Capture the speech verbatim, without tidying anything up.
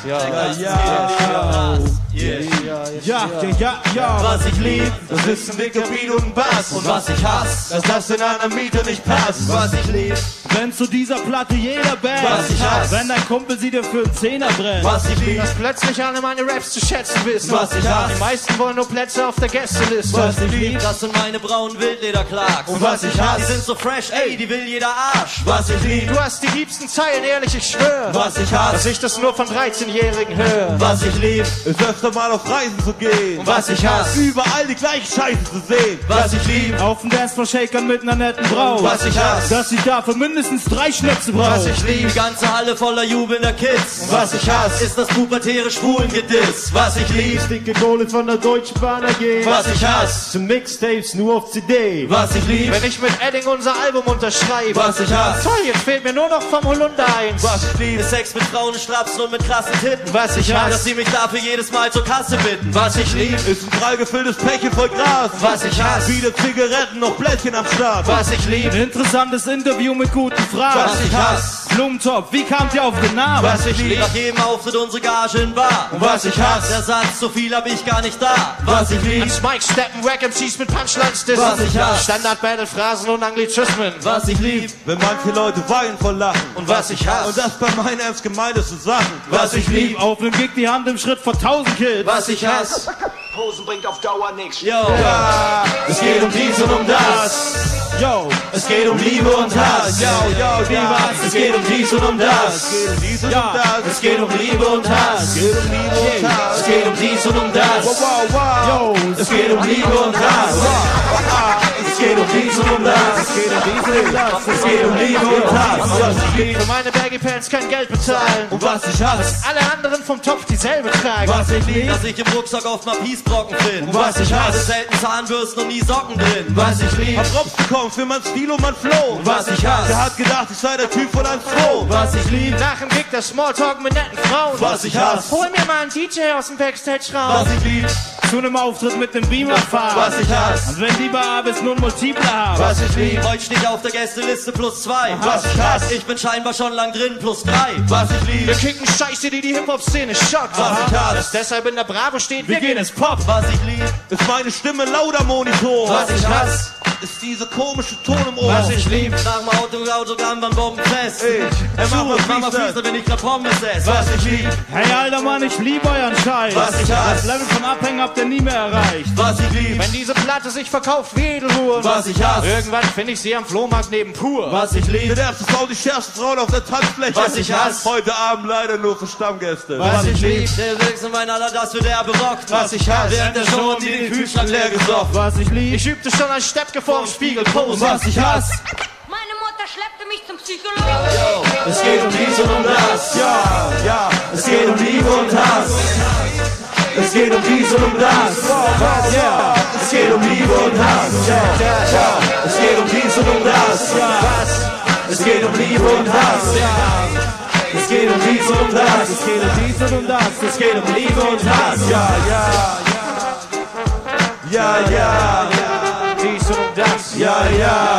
Ja, ja, ja. Yeah. Ja, ja, ja, ja. Was ich lieb, das ist ein dicker Beat und ein Bass. Und was ich hasse, dass das in einer Miete nicht passt. Was ich lieb, wenn zu dieser Platte jeder Band, was ich hasse, wenn dein Kumpel sie dir für einen Zehner brennt. Was ich lieb, dass plötzlich alle meine Raps zu schätzen wissen. Was ich hasse, die meisten wollen nur Plätze auf der Gästeliste. Was ich lieb, das sind meine braunen Wildlederclarks. Und was ich hasse, die sind so fresh, ey, die will jeder Arsch. Was ich lieb, du hast die liebsten Zeilen, ehrlich, ich schwör. Was ich hasse, dass ich das nur von dreizehnjährigen höre. Was ich lieb, ist öfter mal auf Reisen zu gehen. Und was ich hasse, überall die gleiche Scheiße zu sehen. Was ich lieb, auf dem Dancefloor shakern mit einer netten Braut. Was ich hasse, dass ich dafür mindestens drei Schnäpse brauche. Was ich lieb, die ganze Halle voller jubelnder Kids. Und was ich hasse, ist das pubertäre Schwulengediss. Was ich lieb, dicke Kohle von der Deutschen Bahn ergehen. Was ich hasse, zu Mixtapes nur auf C D. Was ich lieb, wenn ich mit Edding unser Album unterschreibe. Was ich hasse, toll, jetzt fehlt mir nur noch vom Holunder eins. Was ich lieb, ist Sex mit Frauen, Strapsen und mit krassen Titten. Was ich hasse, dass sie mich dafür jedes Mal zur Kasse bitten. Was ich lieb, ist ein prall gefülltes Päckchen voll Gras. Was ich hasse, viele Zigaretten, noch Blättchen am Start. Was ich lieb, ein interessantes Interview mit guten Fragen. Was ich hasse, Blumentopf, wie kamt ihr auf den Namen? Was ich lieb, nach jedem Auftritt unsere Gage in Bar. Und was ich hasse, der Satz, so viel hab ich gar nicht da. Was ich lieb, an Spike steppen, Wack M Cs mit Punchlines dissen. Was ich hasse, Standard-Battle-Phrasen und Anglizismen. Was ich lieb, wenn manche Leute weinen vor Lachen. Und was ich hasse, und das bei meinen ernst gemeintesten Sachen. Was ich lieb, auf nem Gig die Hand im Schritt vor tausend Kids. Was ich hasse, Posen bringt auf Dauer nichts. Yo, ja. Es geht um dies und um das. Yo, es geht um Liebe und Hass. Yo, yo, die was? Es geht um dies und um das. Es geht um dies und ja. um das. Es geht um Liebe und Hass. Es geht um Liebe und Hass. Es geht um dies und um das. Wow, wow, wow. Yo, es geht um Liebe und Hass. Es geht um dies und um das. Es geht um dies und um das. Es geht um Liebe und Hass. Was ich lieb, für meine Baggy Pants kein Geld bezahlen. Und was ich hasse, alle anderen vom Topf dieselbe tragen. Was ich lieb, dass ich im Rucksack oft mal Peacebrocken finde. Und was ich hasse, selten Zahnbürsten und nie Socken drin. Was ich lieb, hab Props bekommen für mein Stil und mein Flow. Und was ich hasse, der hat gedacht, ich sei der Typ von einem Flow. Was ich lieb, nach dem Gig das Smalltalk mit netten Frauen. Was ich hasse, hol mir mal einen D J aus dem Backstage-Raum. Was ich lieb, zu einem Auftritt mit dem Beamer fahren. Was ich hasse, und wenn die bei Abis nun Multiple haben. Was ich lieb, heute stehe ich auf der Gästeliste plus zwei. Was ich hasse, ich bin scheinbar schon lang drin plus drei. Was ich lieb, wir kicken Scheiße, die die Hip-Hop-Szene schockt. Was ich hasse, dass deshalb in der Bravo steht, wir gehen ins Pop. Was ich lieb, ist meine Stimme lauter Monitor. Was ich hasse, ist diese komische Ton im Ohr. Was ich lieb, nach dem Auto, Autogramm beim Bombenfest. Ich, hey, Mama, Mama Füße, wenn ich grad Pommes esse. Was ich lieb, hey alter Mann, ich lieb euren Scheiß. Was ich hasse, das Level von Abhängen habt ihr nie mehr erreicht. Was ich lieb, wenn diese Platte sich verkauft wie Edelhuren. Was ich hasse, irgendwann finde ich sie am Flohmarkt neben Pur. Was ich lieb, der erste Frau, die schärfste Frauen auf der Tanzfläche. Was ich hasse, heute Abend leider nur für Stammgäste. Was, was ich lieb, der Sechs mein Aller, das wird der berockt. Was ich hasse, während der Show und die den Kühlschrank leer gesoffen. Was ich lieb, ich übte schon als Steppke vorm Spiegel Pose. Was ich hasse, meine Mutter schleppte mich zum Psychologen. Yo, es geht um dies und um das. Ja, ja, es geht um Liebe und Hass. Es geht um dies und um das. Ja, es geht um Liebe und Hass. Ja, es geht um dies und um das. Es geht um Liebe und Hass. Es geht um dies und um das. Es geht um dies und um das. Es geht um Liebe und Hass. Ja, ja, ja, ja, ja, dies und um das. Ja, ja.